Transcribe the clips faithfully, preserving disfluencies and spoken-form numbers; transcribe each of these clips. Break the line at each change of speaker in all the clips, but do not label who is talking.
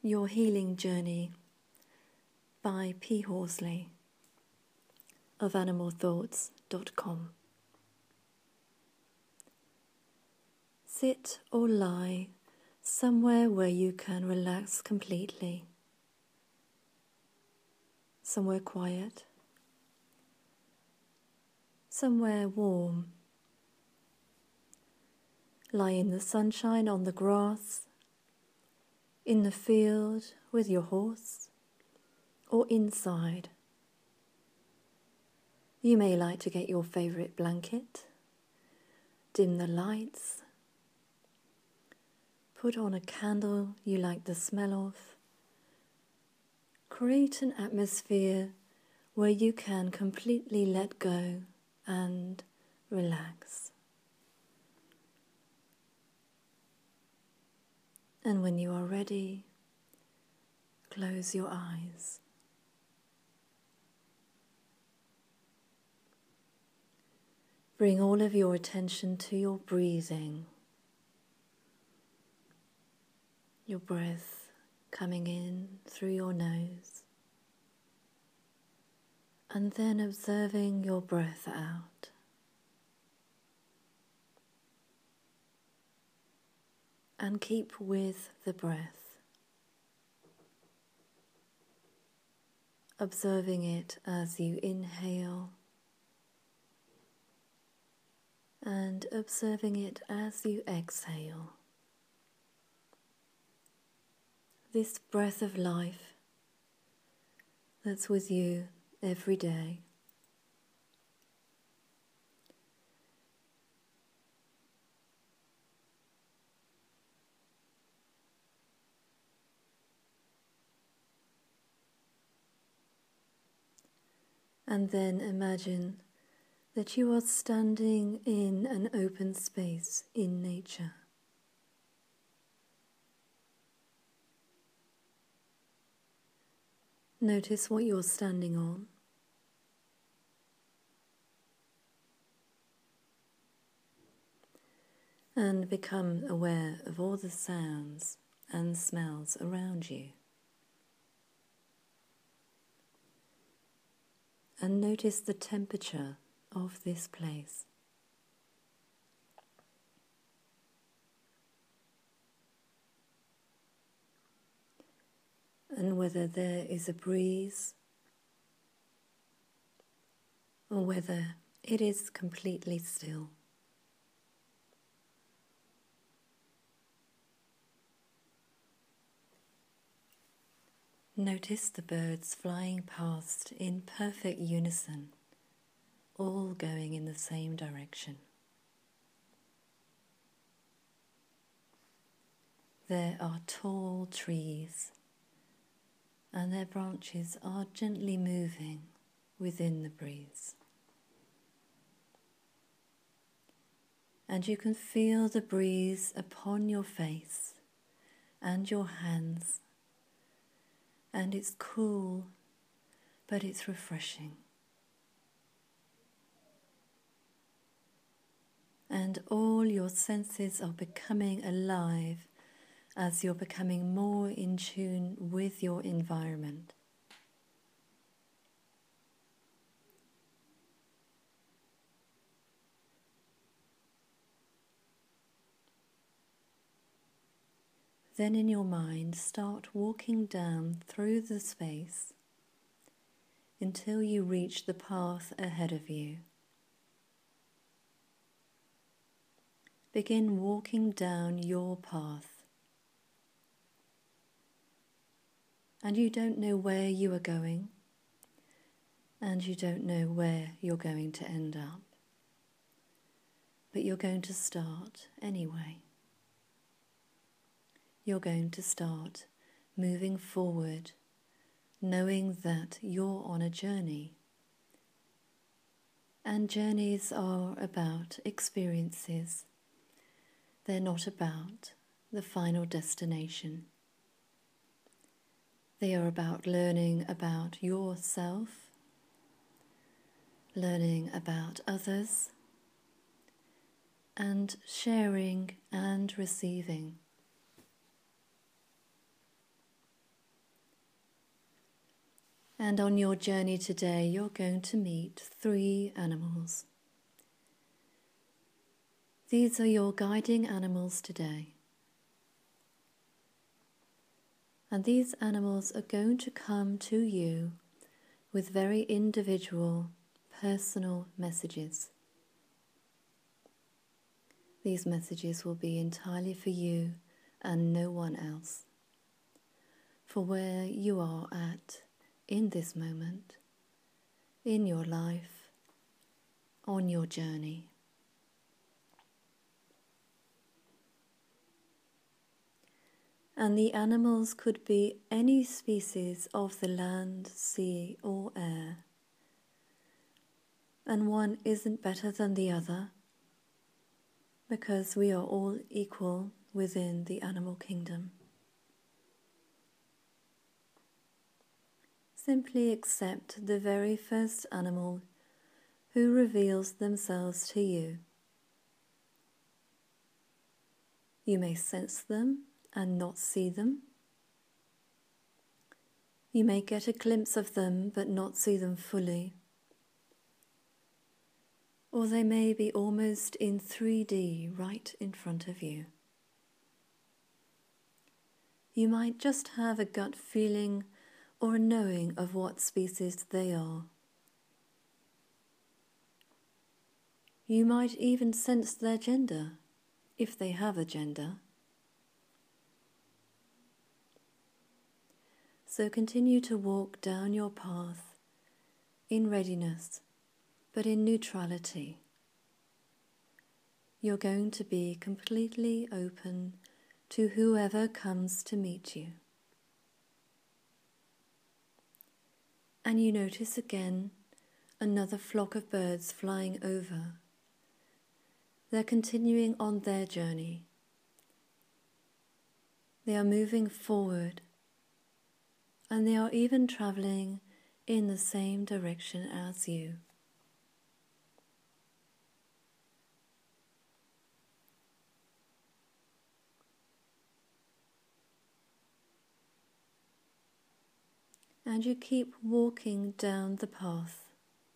Your Healing Journey by P. Horsley of animal thoughts dot com. Sit or lie somewhere where you can relax completely, somewhere quiet, somewhere warm. Lie in the sunshine on the grass, in the field with your horse, or inside. You may like to get your favourite blanket, dim the lights, put on a candle you like the smell of. Create an atmosphere where you can completely let go and relax. And when you are ready, close your eyes. Bring all of your attention to your breathing, your breath coming in through your nose, and then observing your breath out. And keep with the breath, observing it as you inhale and observing it as you exhale. This breath of life that's with you every day. And then imagine that you are standing in an open space in nature. Notice what you're standing on. And become aware of all the sounds and smells around you. And notice the temperature of this place. And whether there is a breeze or whether it is completely still. Notice the birds flying past in perfect unison, all going in the same direction. There are tall trees, and their branches are gently moving within the breeze. And you can feel the breeze upon your face and your hands. And it's cool, but it's refreshing. And all your senses are becoming alive as you're becoming more in tune with your environment. Then in your mind, start walking down through the space until you reach the path ahead of you. Begin walking down your path. And you don't know where you are going, and you don't know where you're going to end up. But you're going to start anyway. You're going to start moving forward, knowing that you're on a journey. And journeys are about experiences. They're not about the final destination. They are about learning about yourself, learning about others, and sharing and receiving. And on your journey today, you're going to meet three animals. These are your guiding animals today. And these animals are going to come to you with very individual, personal messages. These messages will be entirely for you and no one else, for where you are at in this moment, in your life, on your journey. And the animals could be any species of the land, sea, or air. And one isn't better than the other, because we are all equal within the animal kingdom. Simply accept the very first animal who reveals themselves to you. You may sense them and not see them. You may get a glimpse of them but not see them fully. Or they may be almost in three D right in front of you. You might just have a gut feeling or a knowing of what species they are. You might even sense their gender, if they have a gender. So continue to walk down your path in readiness, but in neutrality. You're going to be completely open to whoever comes to meet you. And you notice again another flock of birds flying over. They're continuing on their journey. They are moving forward. And they are even traveling in the same direction as you. And you keep walking down the path.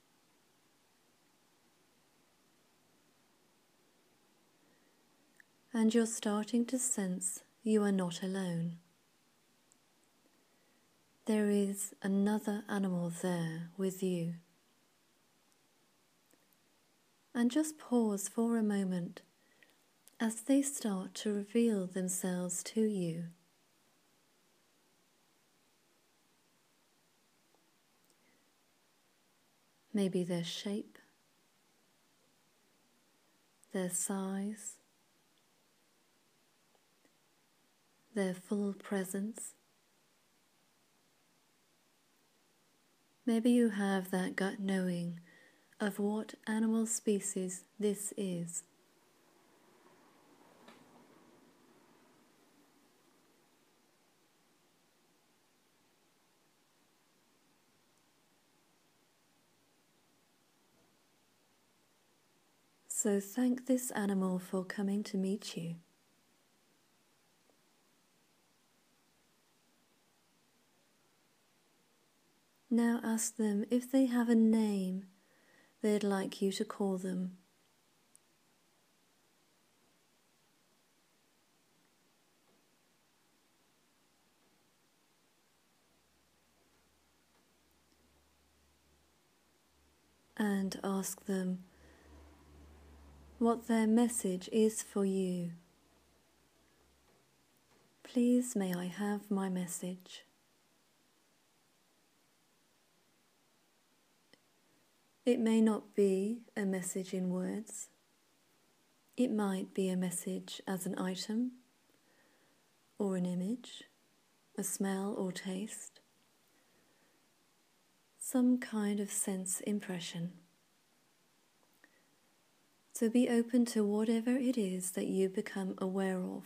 And you're starting to sense you are not alone. There is another animal there with you. And just pause for a moment as they start to reveal themselves to you. Maybe their shape, their size, their full presence. Maybe you have that gut knowing of what animal species this is. So thank this animal for coming to meet you. Now ask them if they have a name they'd like you to call them. And ask them what their message is for you. Please, may I have my message? It may not be a message in words. It might be a message as an item, or an image, a smell or taste, some kind of sense impression. So be open to whatever it is that you become aware of.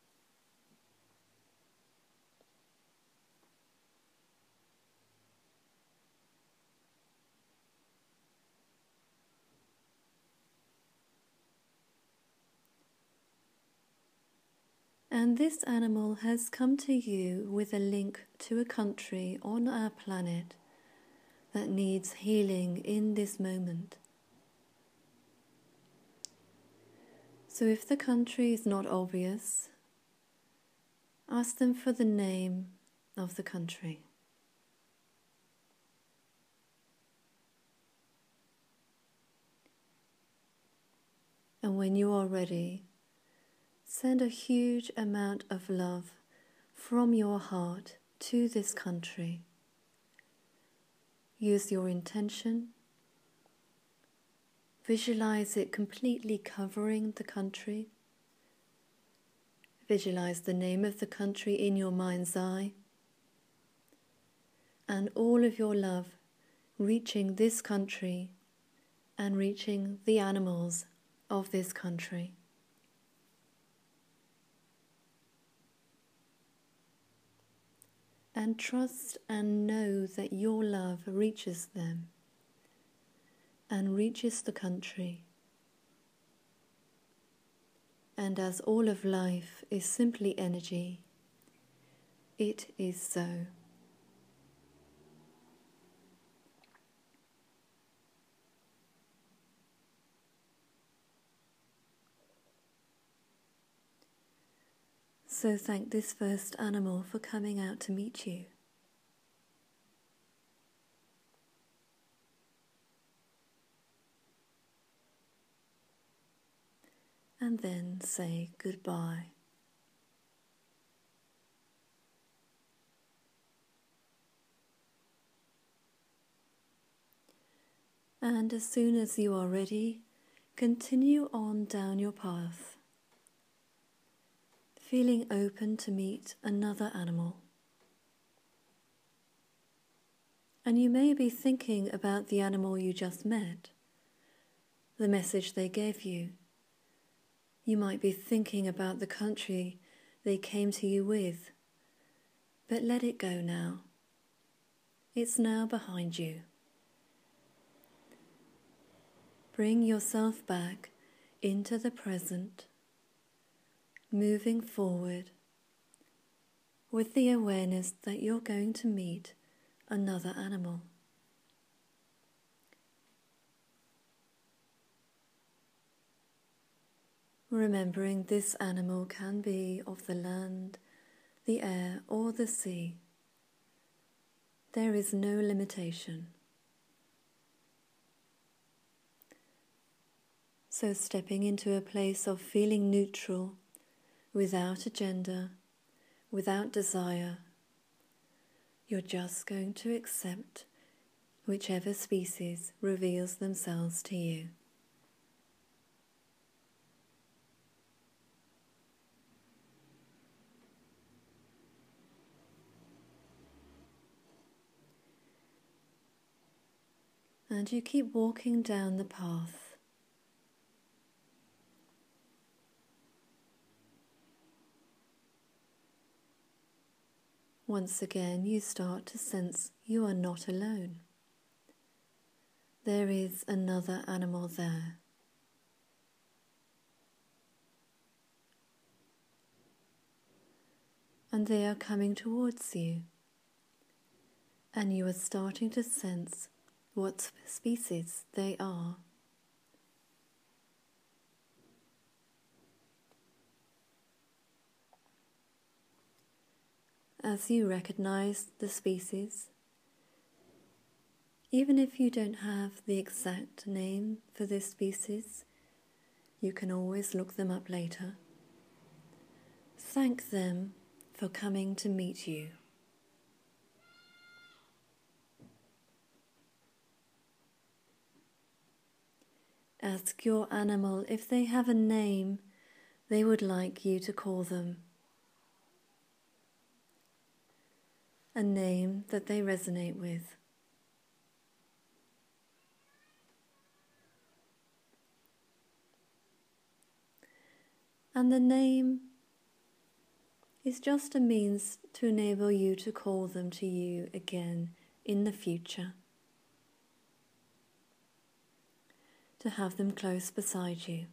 And this animal has come to you with a link to a country on our planet that needs healing in this moment. So if the country is not obvious, ask them for the name of the country. And when you are ready, send a huge amount of love from your heart to this country. Use your intention. Visualize it completely covering the country. Visualize the name of the country in your mind's eye. And all of your love reaching this country and reaching the animals of this country. And trust and know that your love reaches them and reaches the country. And as all of life is simply energy, it is so. So thank this first animal for coming out to meet you. And then say goodbye. And as soon as you are ready, continue on down your path, feeling open to meet another animal. And you may be thinking about the animal you just met, the message they gave you. You might be thinking about the country they came to you with, but let it go now. It's now behind you. Bring yourself back into the present, moving forward with the awareness that you're going to meet another animal. Remembering this animal can be of the land, the air, or the sea. There is no limitation. So stepping into a place of feeling neutral, without agenda, without desire, you're just going to accept whichever species reveals themselves to you. And you keep walking down the path. Once again, you start to sense you are not alone. There is another animal there. And they are coming towards you. And you are starting to sense what species they are. As you recognize the species, even if you don't have the exact name for this species, you can always look them up later. Thank them for coming to meet you. Ask your animal if they have a name they would like you to call them. A name that they resonate with. And the name is just a means to enable you to call them to you again in the future. To have them close beside you.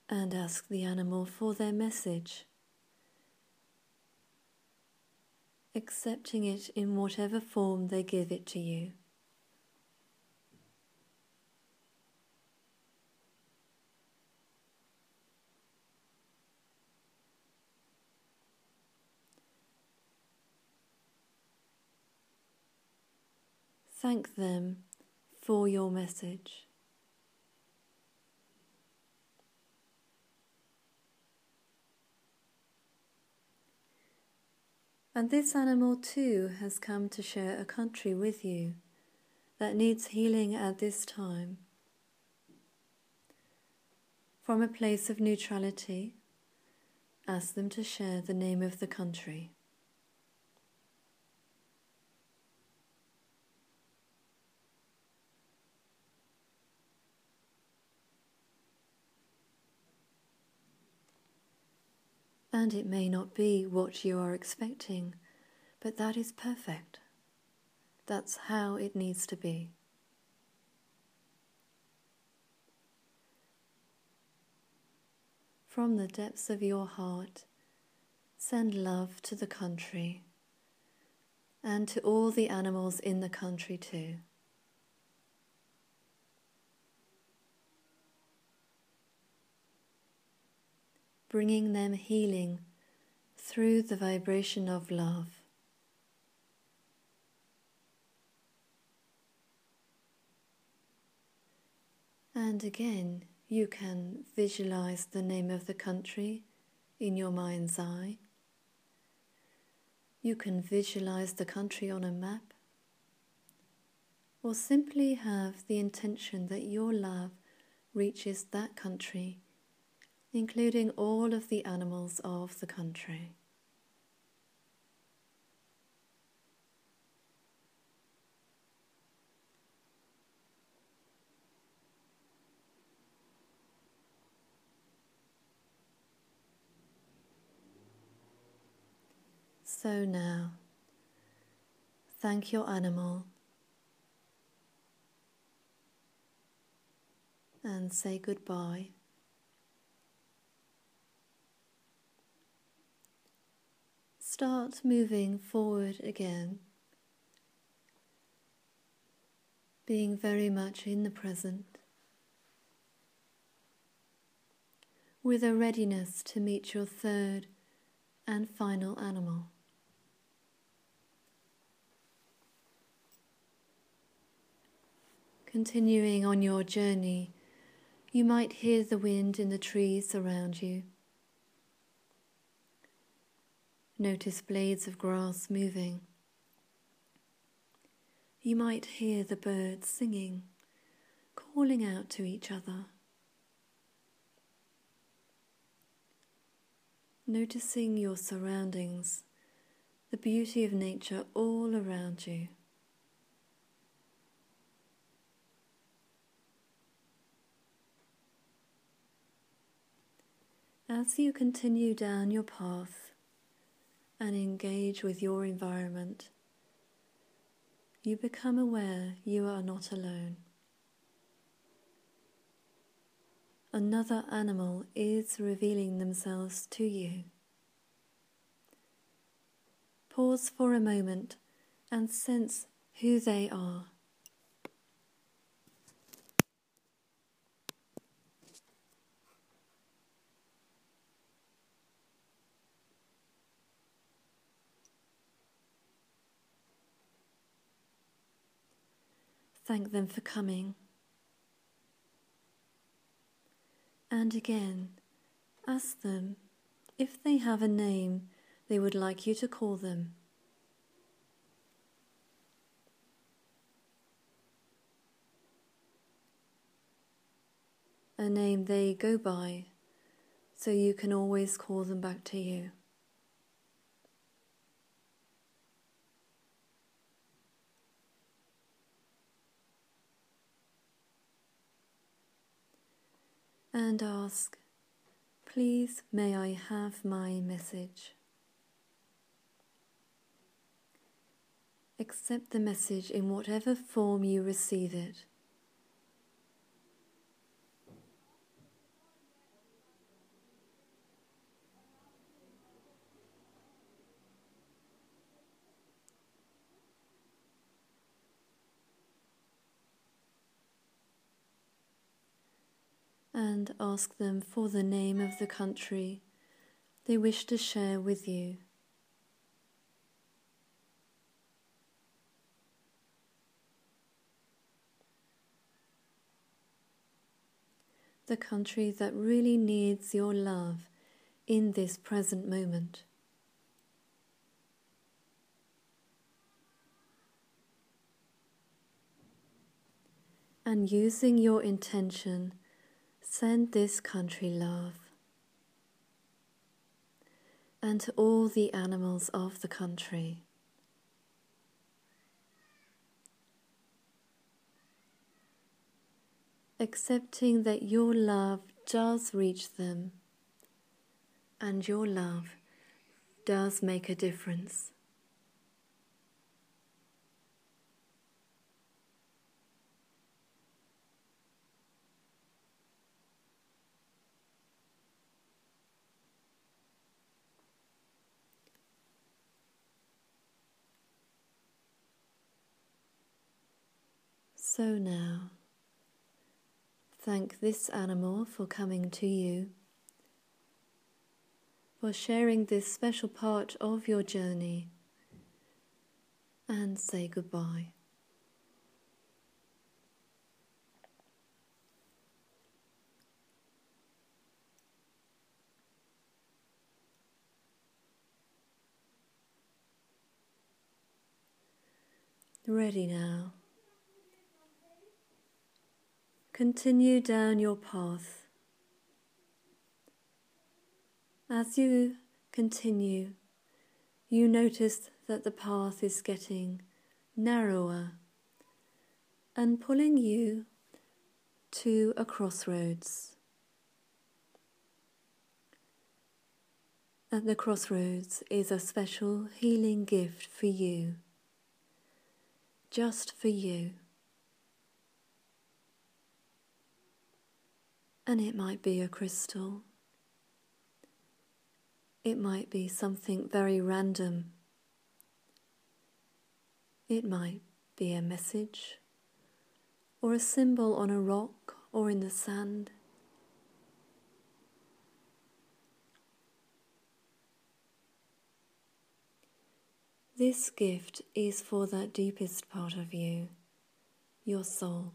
and ask the animal for their message, accepting it in whatever form they give it to you. Thank them for your message. And this animal too has come to share a country with you that needs healing at this time. From a place of neutrality, ask them to share the name of the country. And it may not be what you are expecting, but that is perfect. That's how it needs to be. From the depths of your heart, send love to the country and to all the animals in the country too. Bringing them healing through the vibration of love. And again, you can visualize the name of the country in your mind's eye. You can visualize the country on a map, or simply have the intention that your love reaches that country, including all of the animals of the country. So now, thank your animal and say goodbye. Start moving forward again, being very much in the present, with a readiness to meet your third and final animal. Continuing on your journey, you might hear the wind in the trees around you. Notice blades of grass moving. You might hear the birds singing, calling out to each other. Noticing your surroundings, the beauty of nature all around you. As you continue down your path and engage with your environment, you become aware you are not alone. Another animal is revealing themselves to you. Pause for a moment and sense who they are. Thank them for coming. And again, ask them if they have a name they would like you to call them. A name they go by, so you can always call them back to you. And ask, please may I have my message? Accept the message in whatever form you receive it. and ask them for the name of the country they wish to share with you. The country that really needs your love in this present moment. And using your intention, send this country love. And to all the animals of the country. Accepting that your love does reach them, and your love does make a difference. So now, thank this animal for coming to you, for sharing this special part of your journey, and say goodbye. Ready now. Continue down your path. As you continue, you notice that the path is getting narrower and pulling you to a crossroads. At the crossroads is a special healing gift for you, just for you. And it might be a crystal. It might be something very random. It might be a message, or a symbol on a rock or in the sand. This gift is for that deepest part of you, your soul.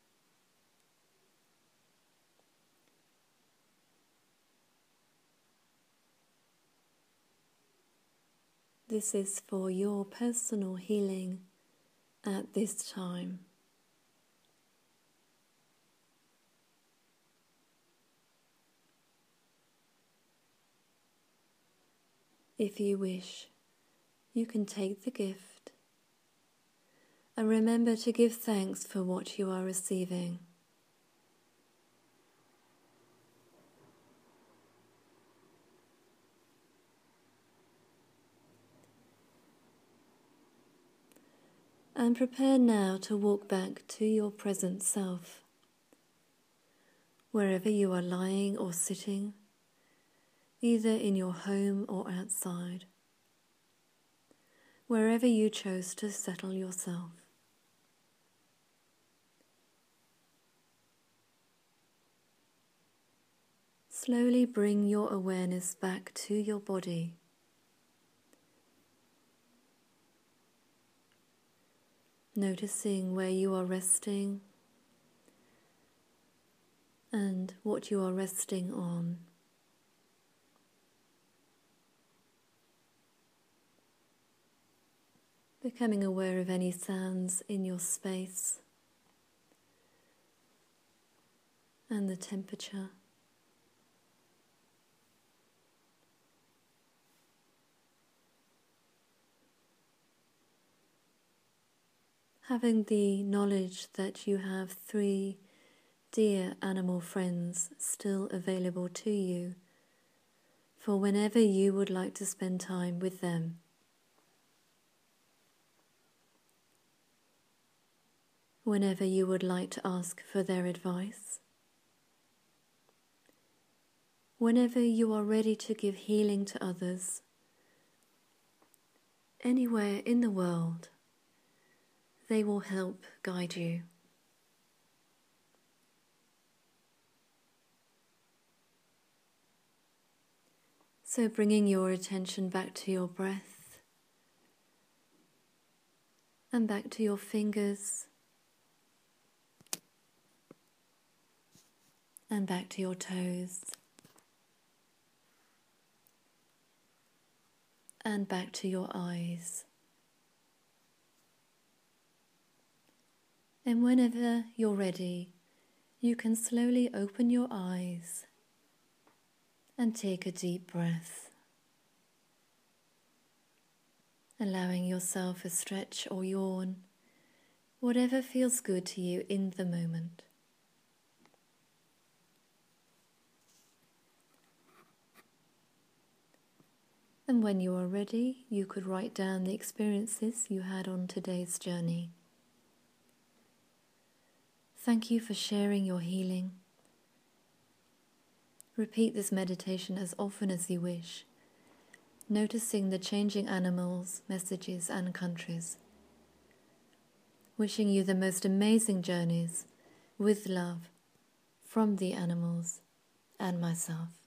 This is for your personal healing at this time. If you wish, you can take the gift and remember to give thanks for what you are receiving. And prepare now to walk back to your present self, wherever you are lying or sitting, either in your home or outside, wherever you chose to settle yourself. Slowly bring your awareness back to your body. Noticing where you are resting and what you are resting on. Becoming aware of any sounds in your space and the temperature. Having the knowledge that you have three dear animal friends still available to you for whenever you would like to spend time with them. Whenever you would like to ask for their advice. Whenever you are ready to give healing to others. Anywhere in the world, they will help guide you. So bringing your attention back to your breath and back to your fingers and back to your toes and back to your eyes. And whenever you're ready, you can slowly open your eyes and take a deep breath, allowing yourself a stretch or yawn, whatever feels good to you in the moment. And when you are ready, you could write down the experiences you had on today's journey. Thank you for sharing your healing. Repeat this meditation as often as you wish, noticing the changing animals, messages, and countries. Wishing you the most amazing journeys with love from the animals and myself.